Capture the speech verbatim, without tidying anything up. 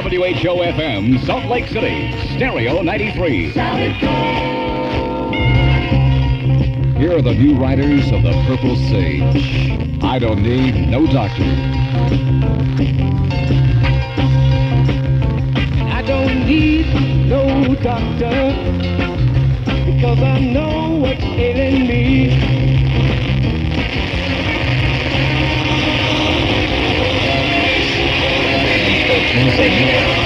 W H O F M, Salt Lake City, Stereo ninety-three. Here are the new riders of the Purple Sage. I don't need no doctor. I don't need no doctor, because I know what's ailing me. Music.